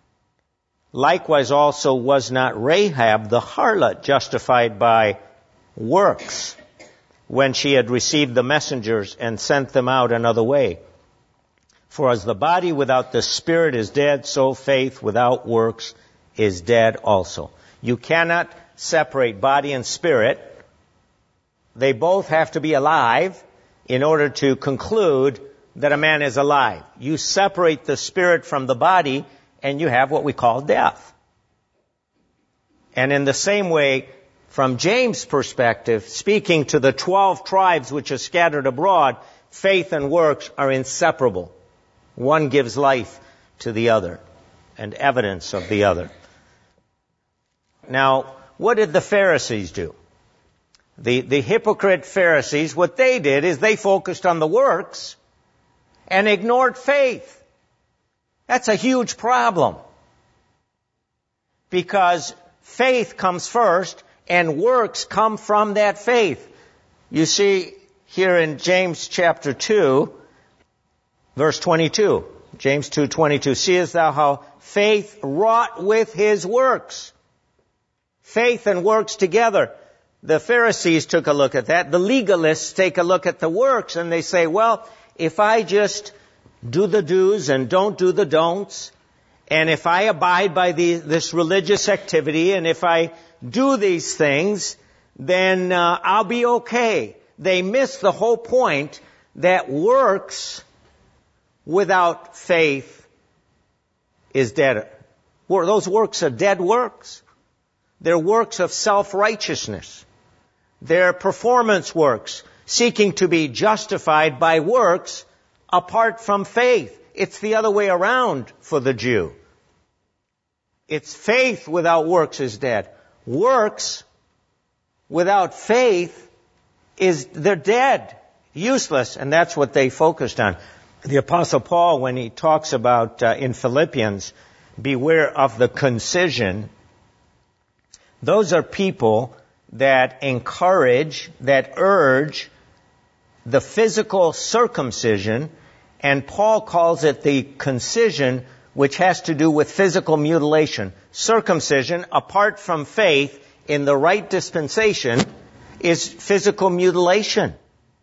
Likewise also was not Rahab the harlot justified by works when she had received the messengers and sent them out another way? For as the body without the spirit is dead, so faith without works is dead also. You cannot separate body and spirit. They both have to be alive in order to conclude that a man is alive. You separate the spirit from the body, and you have what we call death. And in the same way, From James' perspective, speaking to the 12 tribes which are scattered abroad, faith and works are inseparable. One gives life to the other and evidence of the other. Now, what did the Pharisees do? The hypocrite Pharisees, what they did is they focused on the works and ignored faith. That's a huge problem. Because faith comes first and works come from that faith. You see here in James chapter 2, verse 22. James 2:22. Seest thou how faith wrought with his works? Faith and works together. The Pharisees took a look at that. The legalists take a look at the works and they say, well, if I just do the do's and don't do the don'ts, and if I abide by this religious activity, and if I do these things, then I'll be okay. They miss the whole point that works without faith is dead. Those works are dead works. They're works of self-righteousness. They're performance works, seeking to be justified by works apart from faith. It's the other way around for the Jew. It's faith without works is dead. Works without faith they're dead, useless, and that's what they focused on. The Apostle Paul, when he talks about in Philippians, beware of the concision, those are people that encourage, that urge the physical circumcision, and Paul calls it the concision, which has to do with physical mutilation. Circumcision, apart from faith, in the right dispensation, is physical mutilation.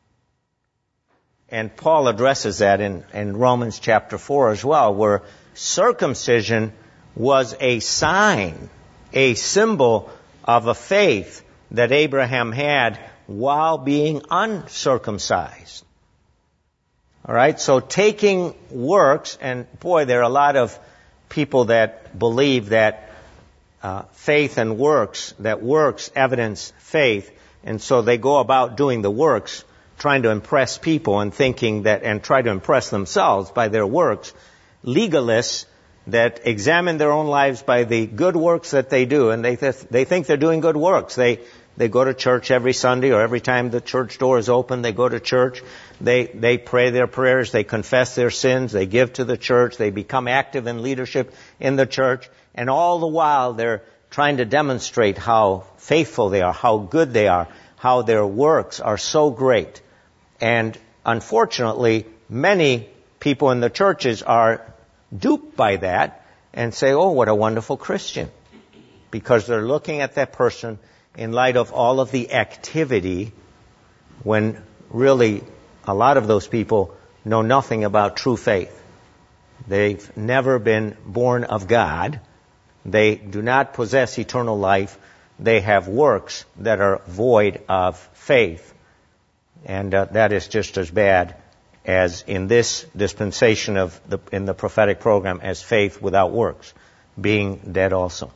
And Paul addresses that in Romans chapter 4 as well, where circumcision was a sign, a symbol of a faith that Abraham had while being uncircumcised. All right, so taking works, and boy, there are a lot of people that believe that faith and works, that works evidence faith, and so they go about doing the works, trying to impress people and thinking that, and try to impress themselves by their works. Legalists that examine their own lives by the good works that they do, and they think they're doing good works. They go to church every Sunday, or every time the church door is open, they go to church. They pray their prayers, they confess their sins, they give to the church, they become active in leadership in the church, and all the while they're trying to demonstrate how faithful they are, how good they are, how their works are so great. And unfortunately, many people in the churches are duped by that and say, oh, what a wonderful Christian. Because they're looking at that person in light of all of the activity, when really a lot of those people know nothing about true faith. They've never been born of God. They do not possess eternal life. They have works that are void of faith. And that is just as bad as in this dispensation in the prophetic program as faith without works, being dead also.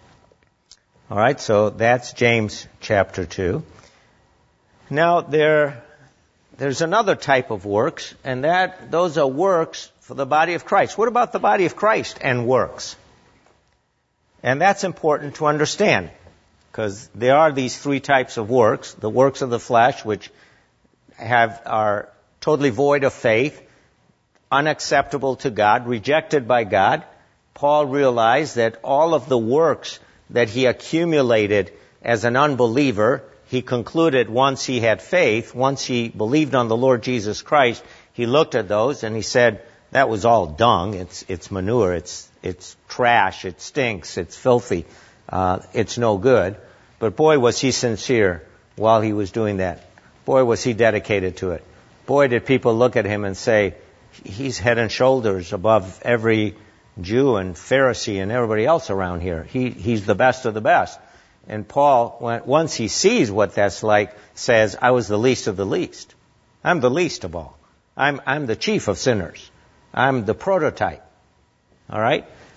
All right, so that's James chapter 2. Now there's another type of works, and those are works for the body of Christ. What about the body of Christ and works? And that's important to understand, because there are these three types of works: the works of the flesh, which are totally void of faith, unacceptable to God, rejected by God. Paul realized that all of the works that he accumulated as an unbeliever, he concluded once he had faith, once he believed on the Lord Jesus Christ, he looked at those and he said, that was all dung, it's manure, it's trash, it stinks, it's filthy, it's no good. But boy, was he sincere while he was doing that. Boy, was he dedicated to it. Boy, did people look at him and say, he's head and shoulders above every Jew and Pharisee and everybody else around here. He's the best of the best. And Paul, once he sees what that's like, says, I was the least of the least. I'm the least of all. I'm the chief of sinners. I'm the prototype. All right?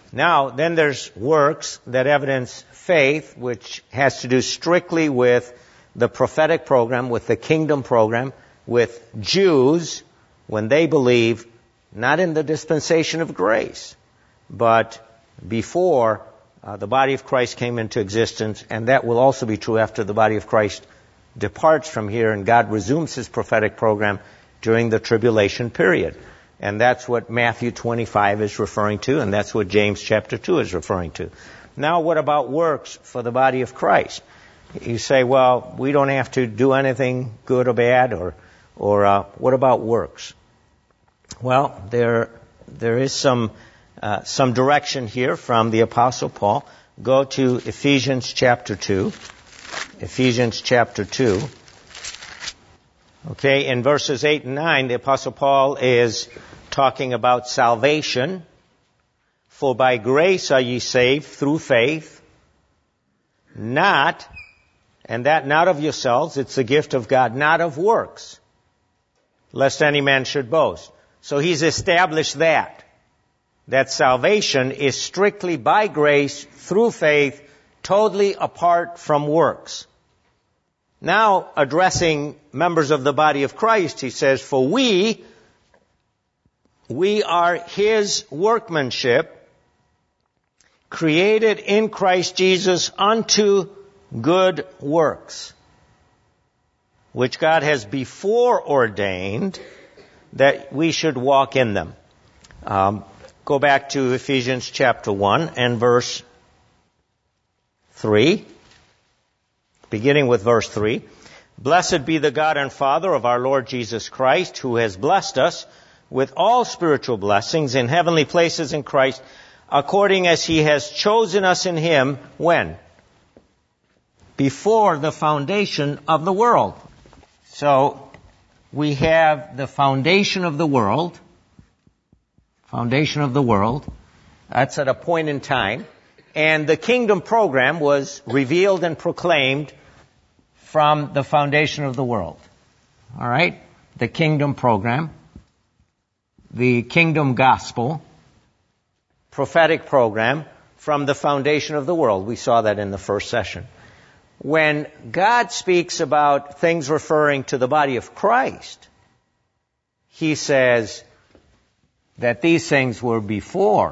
Now, then there's works that evidence faith, which has to do strictly with the prophetic program, with the kingdom program, with Jews when they believe not in the dispensation of grace, but before the body of Christ came into existence, and that will also be true after the body of Christ departs from here and God resumes his prophetic program during the tribulation period. And that's what Matthew 25 is referring to, and that's what James chapter 2 is referring to. Now, what about works for the body of Christ? You say, well, we don't have to do anything good or bad, or what about works? Well, there is some direction here from the Apostle Paul. Go to Ephesians chapter 2. Ephesians chapter 2. Okay, in verses 8 and 9, the Apostle Paul is talking about salvation. For by grace are ye saved through faith, not, and that not of yourselves, it's the gift of God, not of works, lest any man should boast. So he's established that salvation is strictly by grace, through faith, totally apart from works. Now, addressing members of the body of Christ, he says, for we are his workmanship, created in Christ Jesus unto good works, which God has before ordained that we should walk in them. Go back to Ephesians chapter 1 and verse 3. Beginning with verse 3. Blessed be the God and Father of our Lord Jesus Christ, who has blessed us with all spiritual blessings in heavenly places in Christ, according as he has chosen us in him, when? Before the foundation of the world. So, we have the foundation of the world. Foundation of the world. That's at a point in time. And the kingdom program was revealed and proclaimed from the foundation of the world. All right? The kingdom program. The kingdom gospel. Prophetic program from the foundation of the world. We saw that in the first session. When God speaks about things referring to the body of Christ, he says that these things were before.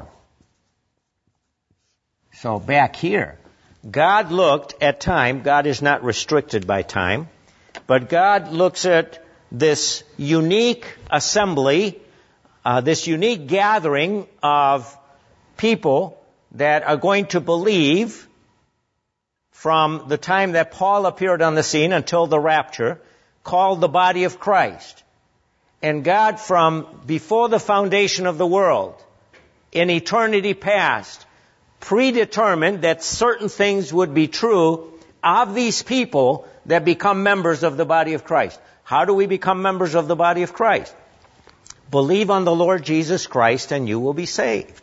So back here, God looked at time. God is not restricted by time, but God looks at this unique assembly, this unique gathering of people that are going to believe from the time that Paul appeared on the scene until the rapture, called the body of Christ. And God, from before the foundation of the world, in eternity past, predetermined that certain things would be true of these people that become members of the body of Christ. How do we become members of the body of Christ? Believe on the Lord Jesus Christ and you will be saved.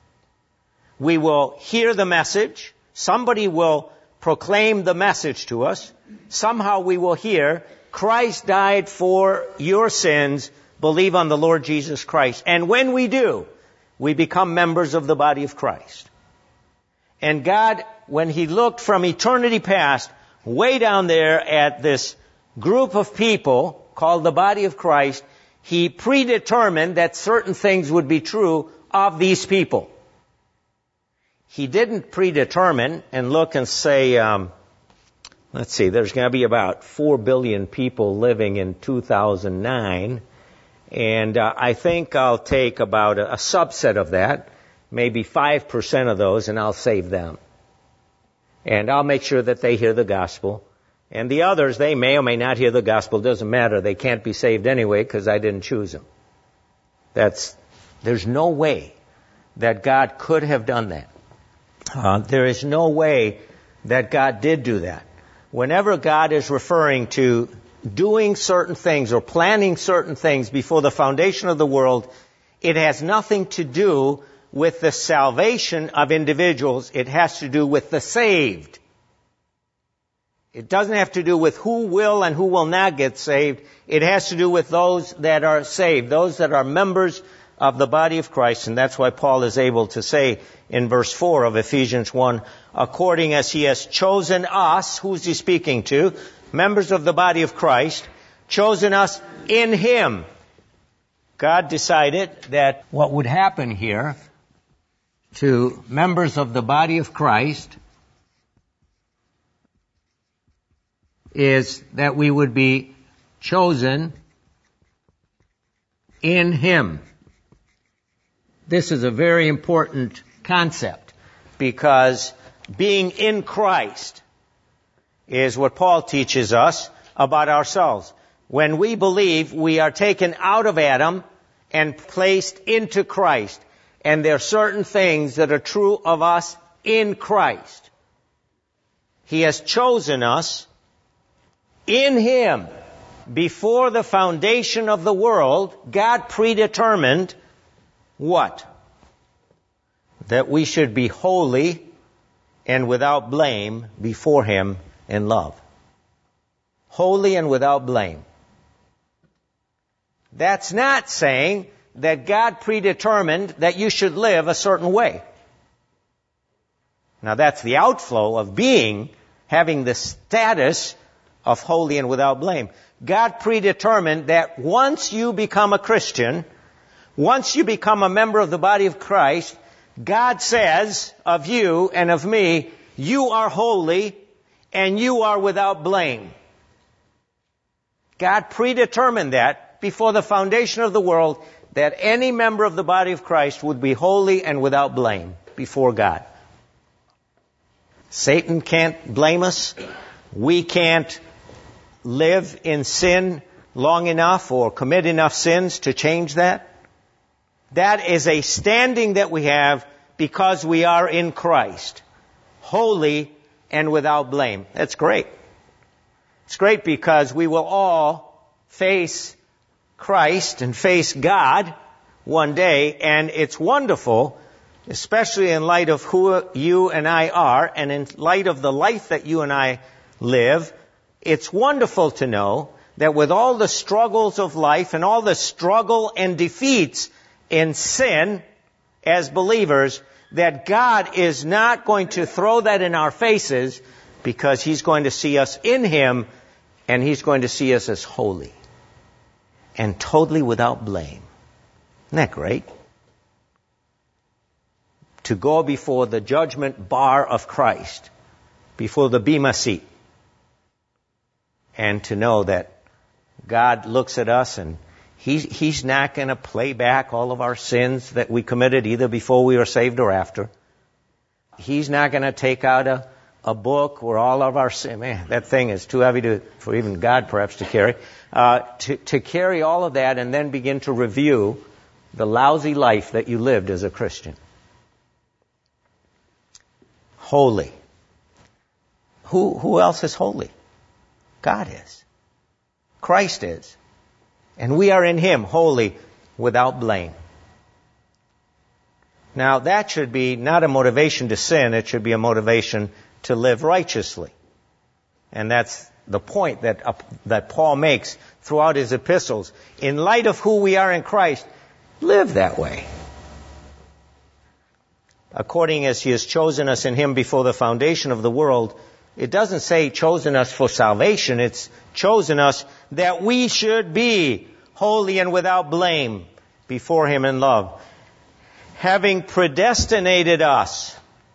We will hear the message. Somebody will proclaim the message to us. Somehow we will hear, Christ died for your sins. Believe on the Lord Jesus Christ. And when we do, we become members of the body of Christ. And God, when he looked from eternity past, way down there at this group of people called the body of Christ, he predetermined that certain things would be true of these people. He didn't predetermine and look and say, let's see, there's going to be about 4 billion people living in 2009, and I think I'll take about a subset of that, maybe 5% of those, and I'll save them. And I'll make sure that they hear the gospel. And the others, they may or may not hear the gospel. Doesn't matter. They can't be saved anyway because I didn't choose them. There's no way that God could have done that. There is no way that God did do that. Whenever God is referring to doing certain things or planning certain things before the foundation of the world, it has nothing to do with the salvation of individuals. It has to do with the saved. It doesn't have to do with who will and who will not get saved. It has to do with those that are saved, those that are members of the body of Christ. And that's why Paul is able to say in verse 4 of Ephesians 1, according as he has chosen us, who's he speaking to? Members of the body of Christ, chosen us in him. God decided that what would happen here to members of the body of Christ is that we would be chosen in him. This is a very important concept because being in Christ is what Paul teaches us about ourselves. When we believe, we are taken out of Adam and placed into Christ. And there are certain things that are true of us in Christ. He has chosen us in him. Before the foundation of the world, God predetermined what? That we should be holy and without blame before him in love. Holy and without blame. That's not saying that God predetermined that you should live a certain way. Now that's the outflow of having the status of holy and without blame. God predetermined that once you become a Christian, once you become a member of the body of Christ, God says of you and of me, you are holy and you are without blame. God predetermined that before the foundation of the world, that any member of the body of Christ would be holy and without blame before God. Satan can't blame us. We can't live in sin long enough or commit enough sins to change that. That is a standing that we have because we are in Christ. Holy and without blame. That's great. It's great because we will all face Christ and face God one day, and it's wonderful, especially in light of who you and I are, and in light of the life that you and I live. It's wonderful to know that with all the struggles of life and all the struggle and defeats in sin as believers, that God is not going to throw that in our faces because he's going to see us in him and he's going to see us as holy and totally without blame. Isn't that great? To go before the judgment bar of Christ, before the Bema seat, and to know that God looks at us and He's not going to play back all of our sins that we committed either before we were saved or after. He's not going to take out a book where all of our sin, man, that thing is too heavy for even God perhaps to carry. To carry all of that and then begin to review the lousy life that you lived as a Christian. Holy. Who else is holy? God is. Christ is. And we are in him, holy, without blame. Now, that should be not a motivation to sin. It should be a motivation to live righteously. And that's the point that Paul makes throughout his epistles. In light of who we are in Christ, live that way. According as he has chosen us in him before the foundation of the world, it doesn't say chosen us for salvation. It's chosen us that we should be holy and without blame before him in love. Having predestinated us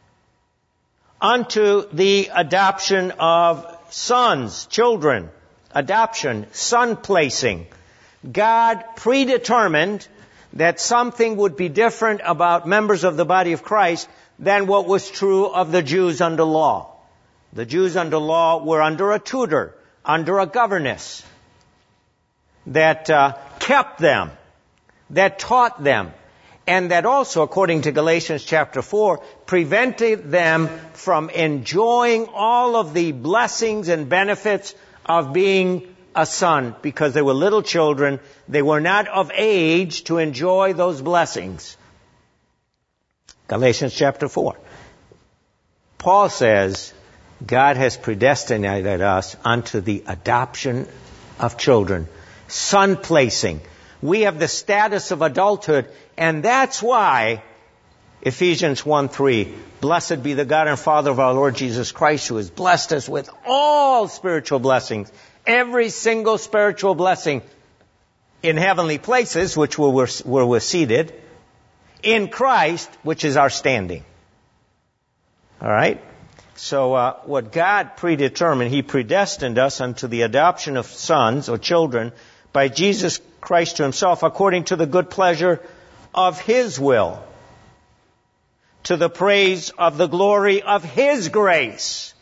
unto the adoption of sons, children, adoption, son placing. God predetermined that something would be different about members of the body of Christ than what was true of the Jews under law. The Jews under law were under a tutor, under a governess that kept them, that taught them, and that also, according to Galatians chapter 4, prevented them from enjoying all of the blessings and benefits of being a son, because they were little children. They were not of age to enjoy those blessings. Galatians chapter 4. Paul says, God has predestinated us unto the adoption of children, son placing. We have the status of adulthood, and that's why Ephesians 1:3, blessed be the God and Father of our Lord Jesus Christ, who has blessed us with all spiritual blessings, every single spiritual blessing in heavenly places, which where we're seated, in Christ, which is our standing. All right? So what God predetermined, He predestined us unto the adoption of sons or children by Jesus Christ to Himself, according to the good pleasure of His will, to the praise of the glory of His grace,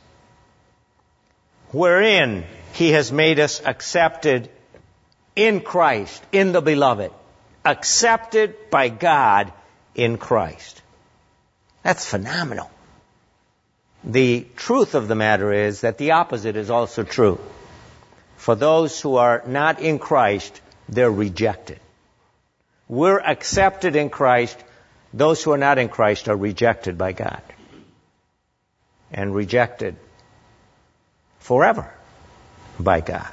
wherein He has made us accepted in Christ, in the Beloved, accepted by God in Christ. That's phenomenal. The truth of the matter is that the opposite is also true. For those who are not in Christ, they're rejected. We're accepted in Christ. Those who are not in Christ are rejected by God. And rejected forever by God.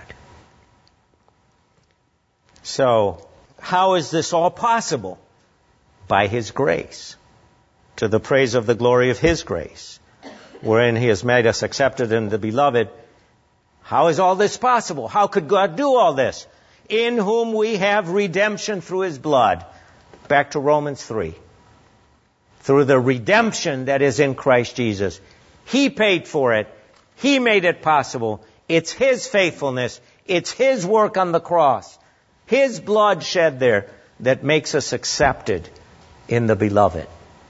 So, how is this all possible? By His grace. To the praise of the glory of His grace, wherein He has made us accepted in the Beloved. How is all this possible? How could God do all this? In whom we have redemption through His blood. Back to Romans 3. Through the redemption that is in Christ Jesus. He paid for it. He made it possible. It's His faithfulness. It's His work on the cross. His blood shed there that makes us accepted in the Beloved.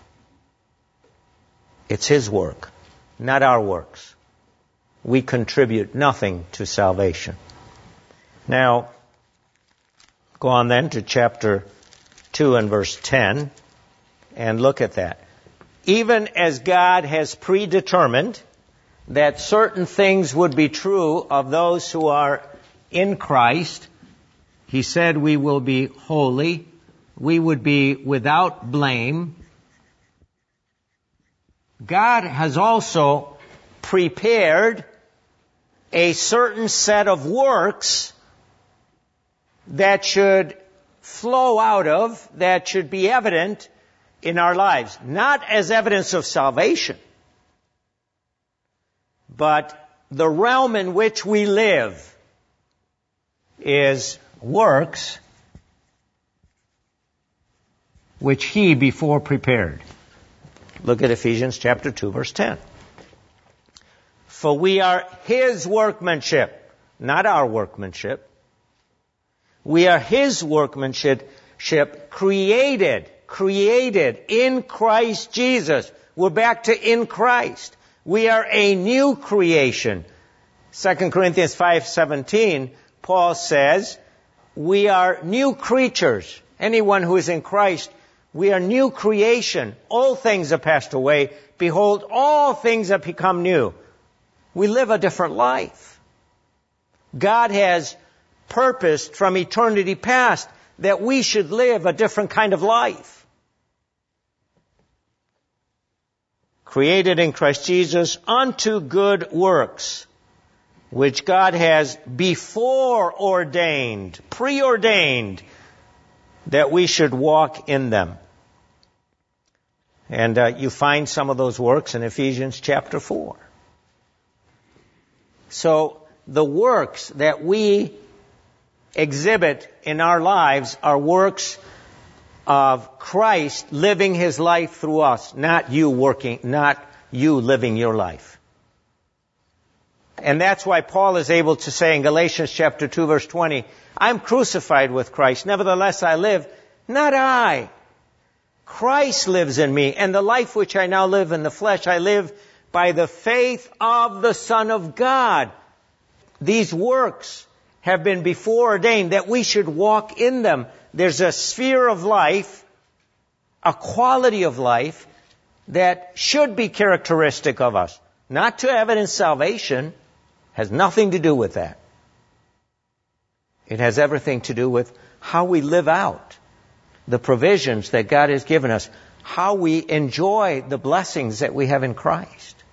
It's His work, not our works. We contribute nothing to salvation. Now, go on then to chapter 2 and verse 10 and look at that. Even as God has predetermined that certain things would be true of those who are in Christ, He said we will be holy, we would be without blame. God has also prepared a certain set of works that should flow out of, that should be evident in our lives. Not as evidence of salvation, but the realm in which we live is works which He before prepared. Look at Ephesians chapter 2, verse 10. For we are His workmanship, not our workmanship. We are His workmanship, created in Christ Jesus. We're back to in Christ. We are a new creation. 2 Corinthians 5:17, Paul says, we are new creatures. Anyone who is in Christ, we are new creation. All things are passed away. Behold, all things have become new. We live a different life. God has purposed from eternity past that we should live a different kind of life. Created in Christ Jesus unto good works, which God has before ordained, preordained, that we should walk in them. And you find some of those works in Ephesians chapter 4. So the works that we exhibit in our lives are works of Christ living His life through us, not you living your life. And that's why Paul is able to say in Galatians chapter 2 verse 20, I'm crucified with Christ, nevertheless I live, not I. Christ lives in me, and the life which I now live in the flesh, I live by the faith of the Son of God. These works have been before ordained that we should walk in them. There's a sphere of life, a quality of life that should be characteristic of us. Not to evidence salvation, has nothing to do with that. It has everything to do with how we live out the provisions that God has given us, how we enjoy the blessings that we have in Christ.